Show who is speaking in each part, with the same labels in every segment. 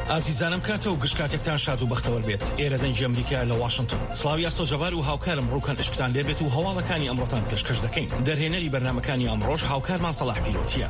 Speaker 1: ئازیزانم کاتە و گشتکاتێکتان شاد و بەختەوەر بێت. ئێرە دەنگی ئەمریکا لە واشنگتن. سڵاوی ئەسۆجەبار و هاوکارم ڕووکەن عشقتان لێبێت و هەواڵەکانی ئەمڕۆتان پێشکەش دەکەین. دەرهێنەری بەرنامەکانی ئەمڕۆژ هاوکارمان سەلاح پیرۆتیە.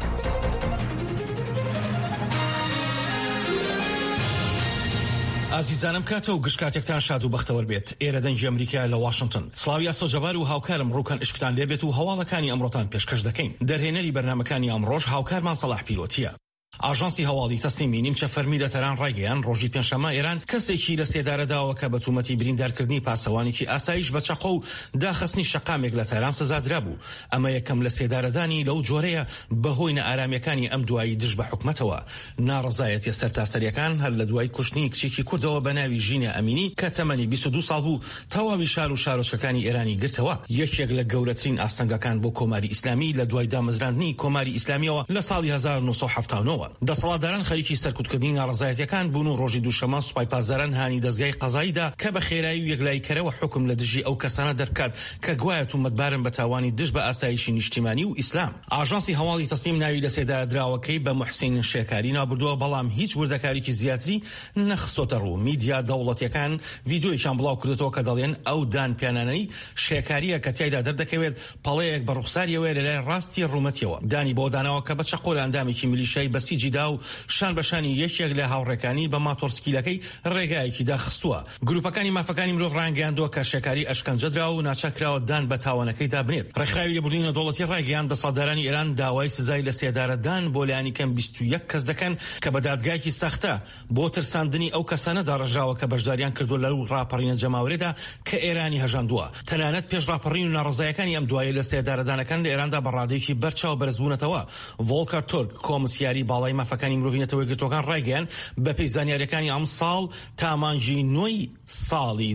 Speaker 1: ئازیزانم کاتە و گشتکاتێکتان شاد و بەختەوەر بێت. ئێرە دەنگی ئەمریکا لە واشنگتن. سڵاوی ئەسۆجەبار و هاوکارم ڕووکەن عشقتان لێبێت و هەواڵەکانی ئەمڕۆتان پێشکەش دەکەین. دەرهێنەری بەرنامەکانی ئەمڕۆژ هاوکارمان سەلاح پیرۆتیە. ئاژانسی هەواڵی تەسلیمی نیمچە فەرمی لە تەران ڕایگەیان ڕۆژی پێنجشەممە ئێران کەسێکی لە سێدارەداوە کە بە تومەتی بریندارکردنی پاسەوانێکی ئاسایش بە چەقە و داخستنی شەقامێک لە تەران سزادرا بوو. ئەمە یەکەم لە سێدارەدانی لەو جۆرەیە بەهۆی نەئارامیەکانی ئەم دوایی دژ بە حکومەتەوە. ناڕزایەتی سەرتاسەریەکان هەر لە دوای کوشتنی کچێکی کوردەوە بە ناوی ژینە ئەمینی کە تەمەنی 22 ساڵ بوو تەواوی شار و شارۆچکەکانی ئێرانی گرتەوە. یەکێک لە گەورەترین ئاستەنگەکان بۆ کۆماری ئیسلامی لە دوای دامەزراندنی کۆماری ئیسلامیەوە لە ساڵی 1979. دەسەڵاتداران خەریکی سەرکوتکردنی ناڕزایەتیەکان بوون و ڕۆژی دووشەمە سوپای پاسداران هانی دەستگای قەزاییدا کە بە خێرایی و یەکلایکەرەوە حکم لە دژی ئەو کەسانە دەرکات کە گوایە تومەتبارن بە تاوانی دژ بە ئاسایشی نیشتیمانی و ئیسلام. ئاژانسی هەواڵی تەسلیم ناوی لە سێدارەدراوەکەی بە محسین شێکاری نابردووە، بەڵام هیچ وردەکارێکی زیاتری نەخستۆتە ڕوو. میدیا دەوڵەتیەکان ڤیدیۆیشان بڵاو کردەوە کە دەڵێن ئەو دان پیانانەی شێکاریە کە تیایدا دەردەکەوێت پەڵەیەک بە ڕوخساریەوە لەلای ڕاستی ڕوومەتیەوە. دانی بۆ داناوە کە بە چەقۆ لە ئەندامێکی میلیشیای بەسیجیدا و شان بەشانی یەکێک لە هاوڕێکانی بە ماتۆرسکیلەکەی ڕێگایەکی داخستووە. گروپەکانی مافەکانی مرۆڤ ڕانگەیاندووە کە شێکاری ئەشکەنجەدرا و ناچەکراوە دان بە تاوانەکەیدا بنێت. ڕێکخراوی لێبوردنی نەدەوڵەتی ڕایگەیاند دەسەڵاتدارانی ئێران داوای سزای لە سێدارەدان بۆ لایەنی کەم 21 کەس دەکەن کە بە دادگایەکی سەختە بۆ ترساندنی ئەو کەسانە داڕژاوە کە بەشداریان کردو لەو ڕاپەڕینە جەماوەرێدا کە ئێرانی هەژاندووە. تەنانەت پێش ڕاپەڕین و ناڕزایەکانی ئەم دوایە لە سێدارەدانەکان لە ئێراندا بە ڕادەیەکی بەرچاو بەرزبوونەتەوە. ڤۆڵکەر تورک کۆمسیاری باڵای مافەکانی مرۆڤی نەتەوەی گرتوەکان ڕایگەیاند بەپێی زانیاریەکانی ئەم ساڵ تا مانجی نۆی ساڵی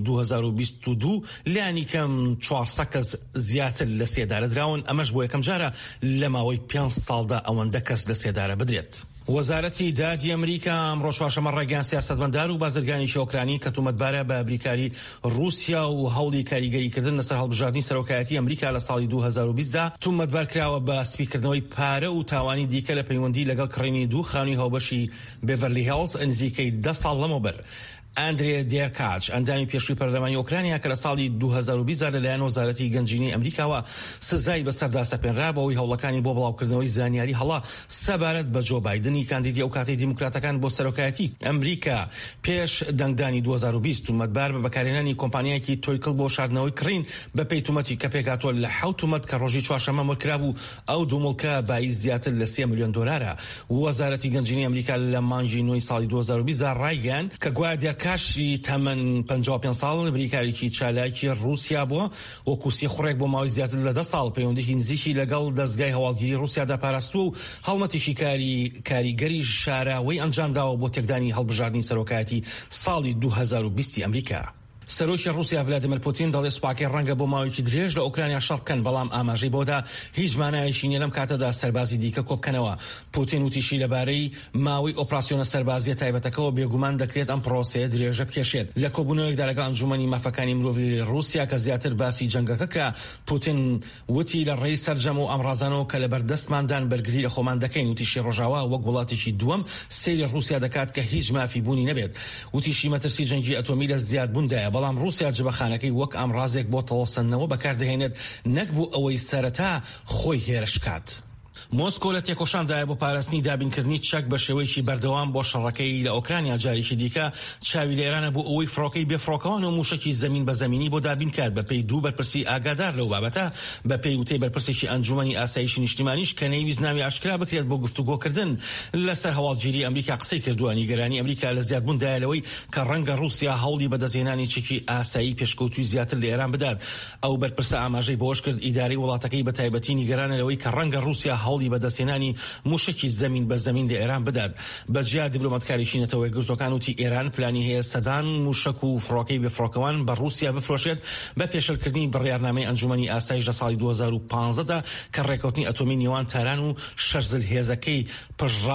Speaker 1: 2022 لایەنی کەم 400 کەس زیاتر لە سێدارە دراون. ئەمەش بۆ یەکەم جارە لە ماوەی 5 ساڵدا ئەوەندە کەس لە سێدارە بدرێت. وەزارەتی دادی ئەمریکا ئەمڕۆ چوارشەممە ڕایگەیاند سیاسەتمەندار و بازرگانێکی ئۆکرانی کە تومەتبارە بە بریکاری رووسیا و هەوڵی کاریگەریکردن لەسەر هەڵبژاردننی سەرۆکایەتی ئەمریکا لە ساڵی 2020دا تومەتبار کراوە بە سپیکردنەوەی پارە و تاوانی دیکە لە پەیوەندی لەگەڵ کڕینی دوو خانووی هاوبەشی بێڤەرلی هێڵز نزیکەی 10 ساڵ لەمەوبەر. ئاندرێ دێرکاچ ئەندامی پێشووی پەرلەمانی ئۆکرانیا کە لە ساڵی 2020 لەلایەن وەزارەتی گەنجینەی ئەمریکاوە سزای بەسەردا سەپێنرا بەوەی هەوڵەکانی بۆ بڵاوکردنەوەی زانیاری هەڵا سەبارەت بە جۆ بایدنی کاندیدی ئەو کاتەی دیموکراتەکان بۆ سەرۆکایەتی ئەمریکا پێش دەنگدانی 2020 تومەتبار بە بەکارهێنانی کۆمپانیایەکی تۆیکل بۆ شاردنەوەی کڕین بە پێی تومەتی کە پێکاتوە لە 7 تومەت کە ڕۆژی چوارشەممە مڕکرابوو. ئەو دوو مڵکە بای زیاتر لە 3 ملیۆن دۆلارە. وەزارەتی گەنجینەی ئەمریکا لە مانجی نۆی ساڵی 2020 ڕایگەیاند کە گوایە دێرکاشی من 55 ساڵ بریکارێکی چالاکی رووسیا بووە وەکو سێخوڕێک بۆ ماوەی زیاتر لە 10 ساڵ پەیوەندیی نزیکی لەگەڵ دەستگای هەواڵگیری رووسیادا پاراستووە و هەڵمەتێکی کاریگەری شاراوەی ئەنجامداوە بۆ تێکدانی هەڵبژاردننی سەرۆکایەتی ساڵی 2020 ئەمریکا. سەرۆکی رووسیا ڤلادیمیر پوتین دەڵێ سوپاکەی ڕەنگە بۆ ماوەیەکی درێژ لە ئۆکرانیا شەڕ بکەن، بەڵام ئاماژەی بۆدا هیچ مانایەکی نیە لەم کاتەدا سەربازی دیکە کۆبکەنەوە. پوتین وتیشی لەبارەی ماوەی ئۆپراسیۆنە سەربازیە تایبەتەکەەوە بێگومان دەکرێت ئەم پرۆسەیە درێژە بکێشێت. لە کۆبوونەوەیەکدا لەگەڵ ئەنجومەنی مافەکانی مرۆڤی رووسیا کە زیاتر باسی جەنگەکە کرا، پوتین وتی لە ڕێی سەرجەم و ئەمڕازانەوە کە لەبەردەستماندان بەرگری لە خۆمان دەکەین. وتیشی ڕۆژاوا وەک وڵاتێکی دووەم سەیری رووسیا دەکات کە هیچ مافی بوونی نەبێت. وتیشی مەترسی جەنگی ئەتۆمی لە زیادبووندایە، بەڵام رووسیا خانەکەی وەک ئامڕازێک بۆ تەڵۆسەندنەوە بەکاردەهێنێت نەک بوو ئەوەی سەرەتا خۆی هێرش بکات. مۆسکۆ لە تێکۆشاندایە بۆ پاراستنی دابینکردنی چەک بە شێوەیەکی بەردەوام بۆ شەڕەکەی لە ئۆکرانیا. جارێکی دیکە چاوی لە ئێرانە بۆ ئەوەی فڕۆکەی بێفڕۆکەوان و موشکی زەمین بە زەمینی بۆ دابین کات. بە پێی دوو بەرپرسی ئاگادار لەو بابەتە، بە پێی وتەی بەرپرسێکی ئەنجومەنی ئاسایشی نیشتیمانیش کە نەیویست ناوی ئاشکرا بکرێت بۆ گفتوگۆکردن لەسەر هەواڵگیری ئەمریکا قسەی کردووە. نیگەرانی ئەمریکا لە زیادبووندایە لەوەی کە ڕەنگە رووسیا هەوڵی بەدەستهێنانی چێکی ئاسایی پێشکەوتوی زیاتر لە ئێران بدات. ئەو بەرپرسە ئاماژەی بۆش کرد ئیدارەی وڵاتەکەی بە تایبەتی نیگەرانە لەوەی کە ڕەنگە رووسیا هەوڵی بەدەستهێنانی موشکی زەمین بە زەمین لە ئێران بدات. بەجیا دیبلۆماتکاریشی نەتەوەی گرتوەکان وتی ئێران پلانی هەیە سەدان موشک و فڕۆکەی بێفڕۆکەوان بە رووسیا بفرۆشێت بە پێشەلکردنی بڕیارنامەی ئەنجومەنی ئاسایش لە ساڵی 2015دا کە ڕێکەوتنی ئەتۆمی نێوان تاران و شەرزل هێزەکەی پشڕاست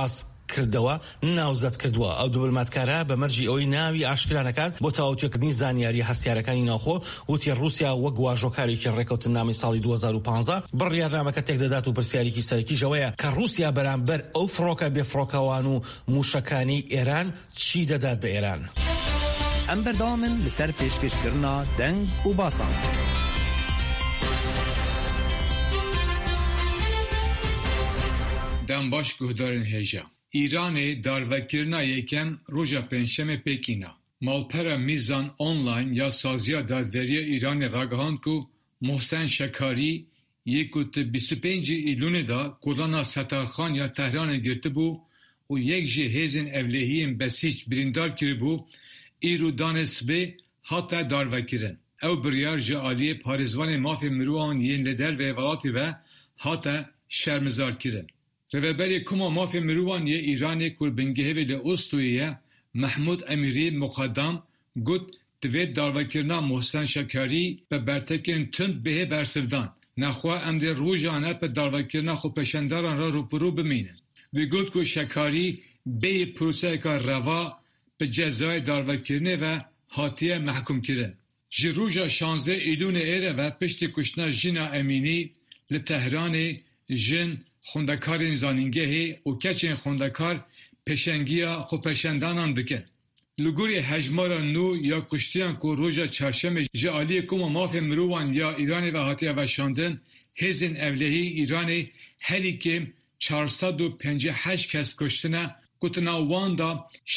Speaker 1: کردەوە ناوزەت کردووە. ئەو دیپلۆماتکارە بە مەرجی ئەوەی ناوی ئاشکرانەکات بۆ تەواوەتیکردنی زانیاری هەستیارەکانی ناوخۆ وتی رووسیا وەک واژۆکارێکی ڕێکەوتنامەی ساڵی 2015 بڕیارنامەکە تێکدەدات و پرسیارێکی سەرەکیش ئەوەیە کە رووسیا بەرامبەر ئەو فڕۆکە بێفڕۆکەوان و موشەکانی ئێران چی دەدات بە ئێران.
Speaker 2: ئەم بەردەوامن لەسەر پێشکەشکردنا دەنگ و باسان.
Speaker 3: دەم باش گوهدارên hêja. Îranê darvekirina yêkem roja pênşemê Pêkîna. Malpera mîzan online ya saziya dadveriya Îranê ragihand ku Mohsen Şekarî yê ku ti 25 îlûnê da kulana Setarxan ya Tehranê girtibû û yek ji hêzên evlehiyên besîç birîndar kiribû, îro danê sibê hate darvekirin. Ew biryar ji aliyê parêzvanê mafê mirovan yên li derve welatî ve hate şermizarkirin. Rêveberê Kuma Mafê Mirovan yê Îranê ku bingehevê li Osloyê ye, Mehmud Emirî Muqeddam got divê darvekirina Mohsen Şekarî bi bertekên tund bihê bersivdan. Nexwe em dê rojane bi darvekirina xwepeşendaran re rûpirû bimînin. Wî got ku Şekarî bêyî proseyeka reva bi cezayê darvekirinê ve hatiye mehkumkirin. Ji roja 16 îlûnê êre ve piştî kuştina Jina Emînî li Tehranê jin xwendekarên zanîngehê û keçên xwendekar pêşengiya xwepeşendanan dikin. Li gorî hejmara nû ya kuştiyan ku roja çarşemê ji aliyê Kuma Mafê Mirovan ya Îranê ve hatiye veşandin, hêzên evlehî Îranê herîkê 458 kes kuştine ku ti nav wan da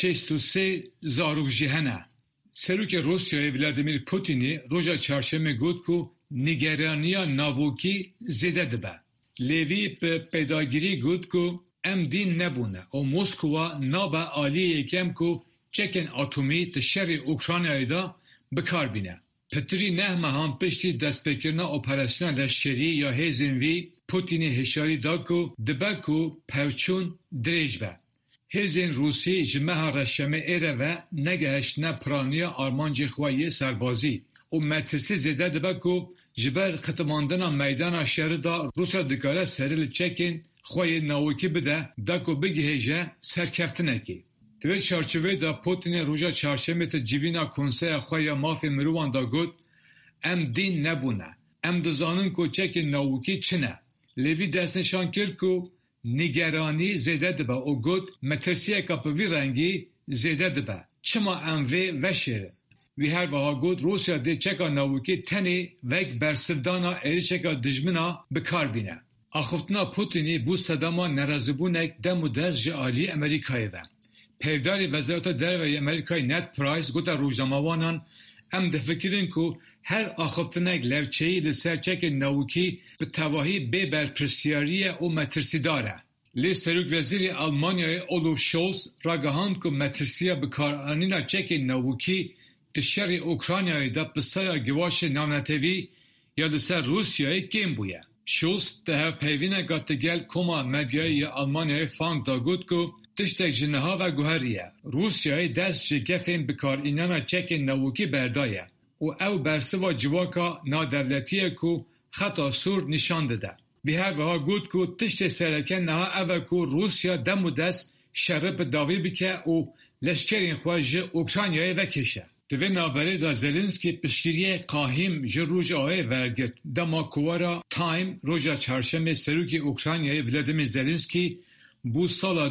Speaker 3: 63 zarok jî hene. Serokê Rusyayê Vladimir Putinî roja çarşemê got ku nîgeraniya navokî zêde dibe. Lêvî bi pêdagirî got ku em dîn nebûne û Moskwa nabe aliyê yêkem ku çekên atomî ti şerê Ukraynayê da bikar bîne. Pitirî neh mehan piştî destpêkirina operasyona leşkerî ya hêzên wî, Putinê hişyarî da ku dibe ku pevçûn dirêj be. Hêzên Rûsî ji meha reşemê êre ve negeheştine piraniya armancê xwe yê serbazî û metirsî zêde dibe ku ji ber xitimandina meydana şerê da Rusya dikare serê li çekên xwe yê nawokî bide da ku bigihêje serkeftinekê. Di vê çarçoveyê de Putinê roja çarşemê ti civîna konseya xwe ya mafê mirovan da got, em dîn nebûne, em dizanin ku çekên nawokî çi ne. Lê vî destnîşan kir ku nîgeranî zêde dibe û got metirsiyeka bi vî rengî zêde dibe. Çima em vê veşêrin. Wî her wiha got Rusya dê çeka nawokî tenê vek bersivdana êrişeka dijmina bikar bîne. Axiftina Putinî bû sedema nerazîbûnek dem û dest ji aliyê Amerîkayê ve. Pevdarê Wezareta Derve Amerîkayê Ned Price gote rojnamawanan em difikirin ku her axiftinek levçeyî li ser çekên nawokî bi tevahî bê berpirsiyarî û metirsîdar e. Lê Serokvezîrê Almanyayê Olaf Scholz ragihand ku metirsiya bikaranîna çekên nawokî di şerê Ukraynayê de pisaya givaşê navnetevî ya li ser Rusyayê kêm bûye. Scholz di hevpeyvîneka tigel Koma medyayê ya Almanyayê fang da got ku tiştek ji niha ve guherî ye. Rusyayê dest ji gefên bikarînana çekên nawokî berdaye û ew bersiva civaka nadewletî ku xeta sor nîşan dide. Wî her wiha got ku tiştê sereke niha ev e ku Rusya dem û dest şerê bi dawî bike û leşkerên xwe ji Ukraynayê vekêşe. Di vê naberê de Zelenskî piştgiriyê qahîm ji Rojavayê wergirt. Dema kuwara Time roja çarşemê Serokê Ukraynayê Vladimir Zelenskî bû sala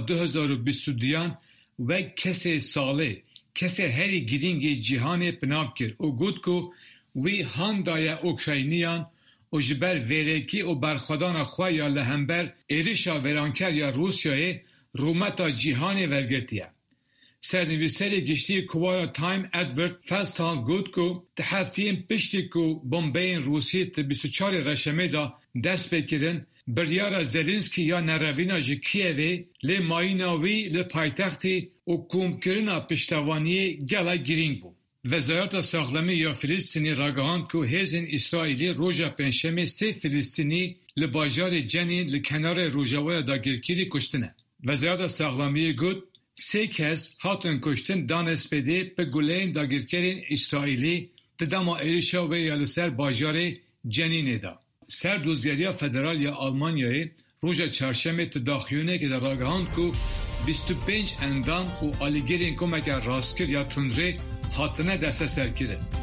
Speaker 3: 2022 wek kesê salê, kesê herî girîngê cîhanê pinav kir û got ku wî handaye Ukrayniyan û ji ber vêrekî û berxwedana xwe ya li hember êrişa wêranker ya Rusyayê rûmeta cîhanê wergirtiye. Sernivîserê giştî kuwara Time Edward Festhal got ku di hefteyên piştî ku bombeyên Rûsî ti 24 reşemê da dest pê kirin, biryara Zelenskî ya nerevîna ji Kievê lê mayîna wî li paytextê û komkirina piştevaniyê gelek girîng bû. Wezareta Saxlemî ya Filîstînê ragihand ku hêzên İsraîlî roja pênşemê 3 Filîstînî li bajarê Cenîn li kenarê Rojavayê da girkirî kuştine. Wezareta Saxlemî got 3 kes hatin kuştin danespêdê bi guleyên dagirkerên İsraîlî di dema êrişa wê ya li ser bajarê Cenînê da. Serdozgeriya Federal ya Almanyayê roja çarşemê ti daxiyonekê de ragihand ku 25 اندام و آلیگرین کمک راستکر یا تندره هاتنه دسته سرکره.